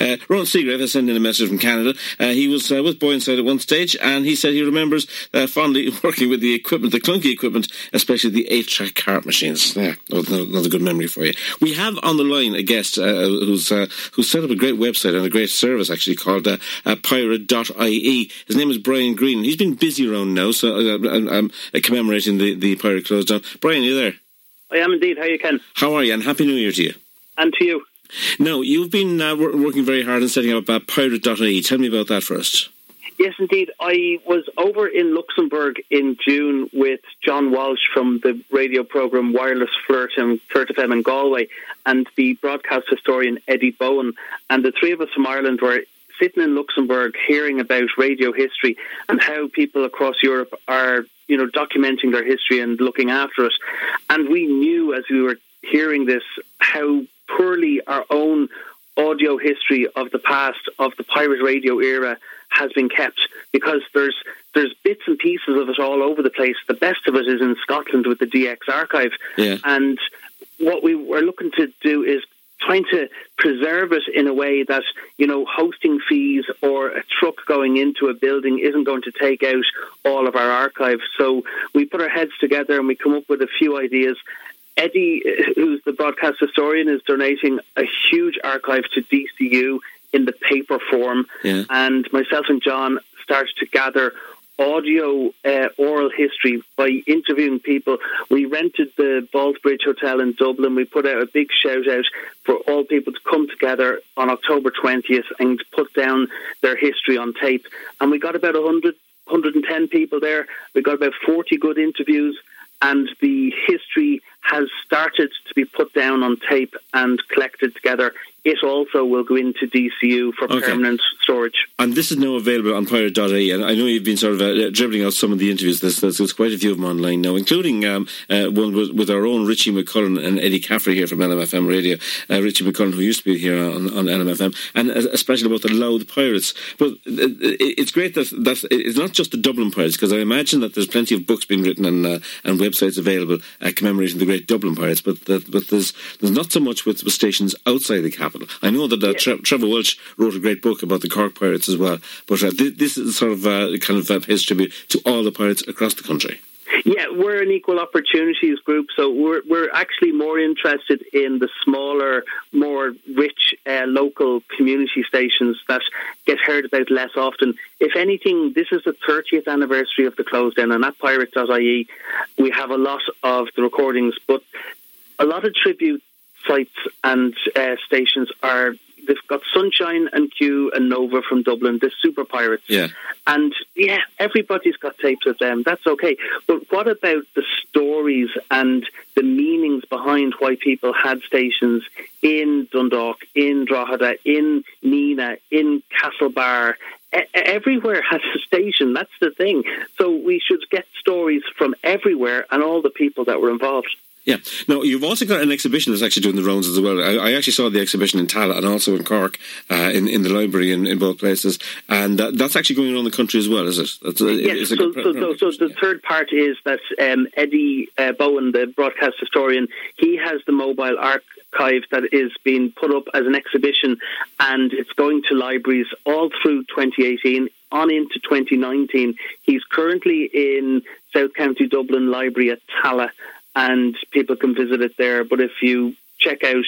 Ron Seagrave has sent in a message from Canada. He was with Boyenside at one stage, and he said he remembers fondly working with the equipment, the clunky equipment, especially the 8-track cart machines. Yeah, another good memory for you. We have on the line a guest who's set up a great website and a great service actually called pirate.ie. His name is Brian Green. He's been busy around now, so I'm commemorating the Pirate close down. Brian, are you there? I am indeed. How are you, Ken? How are you? And Happy New Year to you. And to you. Now, you've been working very hard on setting up pirate.ie. Tell me about that first. Yes, indeed. I was over in Luxembourg in June with John Walsh from the radio programme Wireless Flirt and Flirt FM in Galway and the broadcast historian Eddie Bowen. And the three of us from Ireland were sitting in Luxembourg hearing about radio history and how people across Europe are, documenting their history and looking after it. And we knew as we were hearing this how poorly our own audio history of the past, of the pirate radio era, has been kept, because there's bits and pieces of it all over the place. The best of it is in Scotland with the DX archive. Yeah. And what we were looking to do is trying to preserve it in a way that, hosting fees or a truck going into a building isn't going to take out all of our archive. So we put our heads together and we come up with a few ideas. Eddie, who's the broadcast historian, is donating a huge archive to DCU in the paper form. Yeah. And myself and John started to gather audio oral history by interviewing people. We rented the Baldbridge Hotel in Dublin. We put out a big shout out for all people to come together on October 20th and put down their history on tape. And we got about 110 people there. We got about 40 good interviews, and the history has started to be put down on tape and collected together. It also will go into DCU for permanent storage. And this is now available on pirate.ie, and I know you've been sort of dribbling out some of the interviews. There's quite a few of them online now, including one with our own Richie McCullen and Eddie Caffrey here from LMFM Radio. Richie McCullen, who used to be here on LMFM, and especially about the Louth Pirates. But it's great that it's not just the Dublin Pirates, because I imagine that there's plenty of books being written and websites available commemorating the great Dublin Pirates, but there's not so much with stations outside the capital. I know that Trevor Welch wrote a great book about the Cork Pirates as well, but this is sort of kind of pays tribute to all the pirates across the country. Yeah, we're an equal opportunities group, so we're actually more interested in the smaller, more rich local community stations that get heard about less often. If anything, this is the 30th anniversary of the close down, and at pirate.ie we have a lot of the recordings, but a lot of tribute sites and stations they've got Sunshine and Q and Nova from Dublin, the Super Pirates. Yeah. And everybody's got tapes of them. That's okay. But what about the stories and the meanings behind why people had stations in Dundalk, in Drogheda, in Neenah, in Castlebar? Everywhere has a station. That's the thing. So we should get stories from everywhere and all the people that were involved. Yeah. Now, you've also got an exhibition that's actually doing the rounds as well. I actually saw the exhibition in Tallaght and also in Cork, in the library in both places. And that's actually going around the country as well, is it? Yes, so the third part is that Eddie Bowen, the broadcast historian, he has the mobile archive that is being put up as an exhibition, and it's going to libraries all through 2018 on into 2019. He's currently in South County Dublin Library at Tallaght, and people can visit it there. But if you check out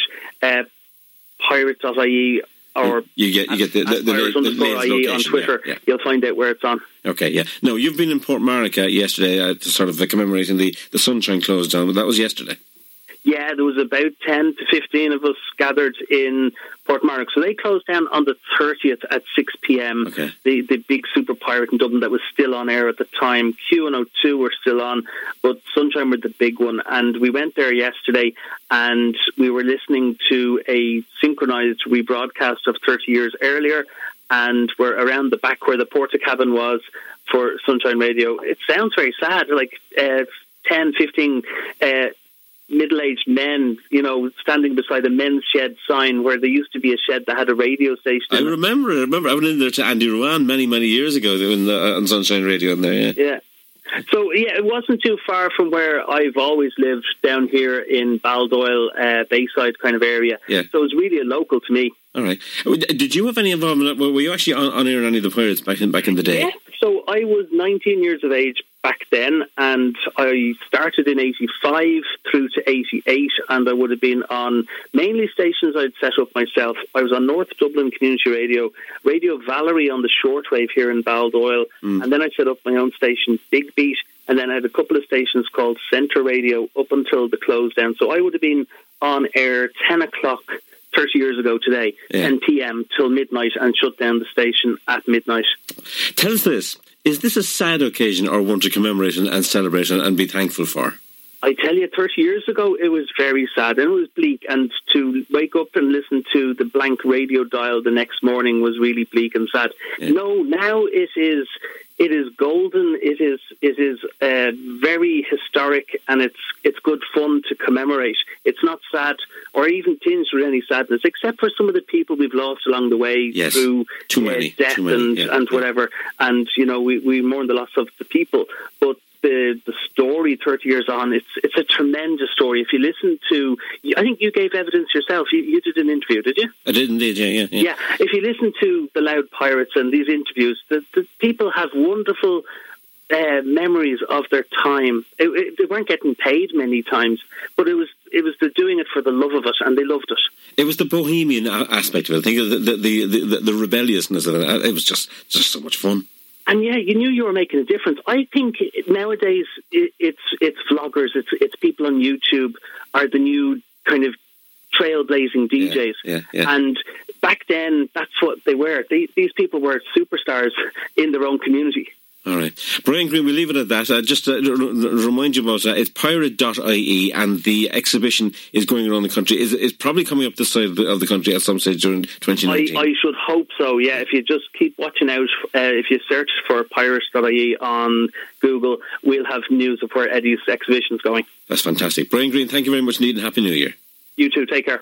pirate.ie or you get the IE on Twitter, you'll find out where it's on. Okay, yeah. No, you've been in Portmarnock yesterday to sort of commemorating the Sunshine close down. That was yesterday. Yeah, there was about 10 to 15 of us gathered in Portmarnock. So they closed down on the 30th at 6 p.m. Okay. The big Super Pirate in Dublin that was still on air at the time. Q and O2 were still on, but Sunshine were the big one. And we went there yesterday and we were listening to a synchronised rebroadcast of 30 years earlier, and we're around the back where the Portakabin was for Sunshine Radio. It sounds very sad, like 10, 15... middle-aged men, standing beside a men's shed sign where there used to be a shed that had a radio station. I remember. I went in there to Andy Ruan many, many years ago on Sunshine Radio in there, yeah. So, it wasn't too far from where I've always lived, down here in Baldoyle, Bayside kind of area. Yeah. So it was really local to me. All right. Did you have any involvement? Were you actually on air in any of the Pirates back in the day? Yeah. So I was 19 years of age back then, and I started in 85 through to 88, and I would have been on mainly stations I'd set up myself. I was on North Dublin Community Radio, Radio Valerie on the shortwave here in Baldoyle, and then I set up my own station, Big Beat, and then I had a couple of stations called Centre Radio up until the close down. So I would have been on air 10 o'clock 30 years ago today, 10 p.m. till midnight, and shut down the station at midnight. Tell us this. Is this a sad occasion or one to commemorate and celebrate and be thankful for? I tell you, 30 years ago, it was very sad and it was bleak, and to wake up and listen to the blank radio dial the next morning was really bleak and sad. Yeah. No, now it is golden. It is very historic, and it's good fun to commemorate. It's not sad or even tinged with any sadness, except for some of the people we've lost along the way through death and whatever. And we mourn the loss of the people, but the story 30 years on, it's a tremendous story. If you listen to, I think you gave evidence yourself. You did an interview, did you? I did indeed, yeah. Yeah, if you listen to the Loud Pirates and these interviews, the people have wonderful memories of their time. They weren't getting paid many times, but it was the doing it for the love of it, and they loved it. It was the bohemian aspect of it. I think the rebelliousness of it. It was just so much fun. And yeah, you knew you were making a difference. I think nowadays it's vloggers, it's people on YouTube are the new kind of trailblazing DJs. Yeah. And back then, that's what they were. These people were superstars in their own community. All right. Brian Greene, we'll leave it at that. Just to remind you about it's pirate.ie, and the exhibition is going around the country. Is probably coming up this side of the country at some stage during 2019. I should hope so, yeah. If you just keep watching out, if you search for pirate.ie on Google, we'll have news of where Eddie's exhibition is going. That's fantastic. Brian Greene, thank you very much indeed, and Happy New Year. You too. Take care.